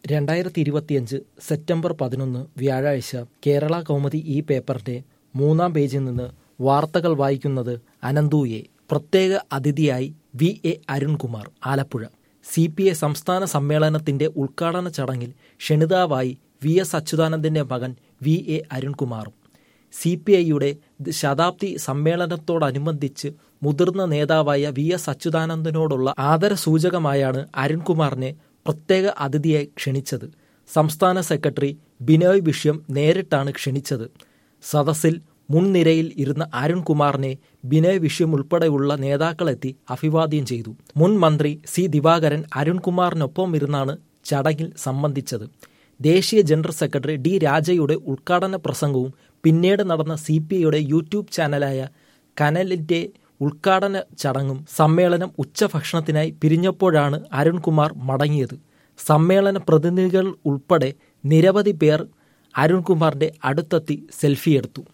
2025 September 11 വ്യാഴാഴ്ച കേരള കൗമുദി ഈ പേപ്പറിന്റെ 3-ാം പേജിൽ നിന്ന് വാർത്തകൾ വായിക്കുന്നത് അനന്തു എ. പ്രത്യേക അതിഥിയായി വി.എ. അരുൺകുമാർ ആലപ്പുഴ. CPI സംസ്ഥാന സമ്മേളനത്തിന്റെ ഉദ്ഘാടന ചടങ്ങിൽ ക്ഷണിതാവായി VS അച്യുതാനന്ദന്റെ മകൻ വി.എ. അരുൺകുമാറും. CPIയുടെ ശതാബ്ദി സമ്മേളനത്തോടനുബന്ധിച്ച് മുതിർന്ന നേതാവായ VS അച്യുതാനന്ദനോടുള്ള ആദരസൂചകമായാണ് അരുൺകുമാറിനെ പ്രത്യേക അതിഥിയായി ക്ഷണിച്ചത്. സംസ്ഥാന സെക്രട്ടറി ബിനോയ് വിശ്വം നേരിട്ടാണ് ക്ഷണിച്ചത്. സദസ്സിൽ മുൻനിരയിൽ ഇരുന്ന അരുൺകുമാറിനെ ബിനോയ് വിശ്വം ഉൾപ്പെടെയുള്ള നേതാക്കളെത്തി അഭിവാദ്യം ചെയ്തു. മുൻ മന്ത്രി C. ദിവാകരൻ അരുൺകുമാറിനൊപ്പം ഇരുന്നാണ് ചടങ്ങിൽ സംബന്ധിച്ചത്. ദേശീയ ജനറൽ സെക്രട്ടറി D. രാജയുടെ ഉദ്ഘാടന പ്രസംഗവും പിന്നീട് നടന്ന CPIയുടെ യൂട്യൂബ് ചാനലായ കനലിന്റെ ഉദ്ഘാടന ചടങ്ങും സമ്മേളനം ഉച്ചഭക്ഷണത്തിനായി പിരിഞ്ഞപ്പോഴാണ് അരുൺകുമാർ മടങ്ങിയത്. സമ്മേളന പ്രതിനിധികൾ ഉൾപ്പെടെ നിരവധി പേർ അരുൺകുമാറിന്റെ അടുത്തെത്തി സെൽഫിയെടുത്തു.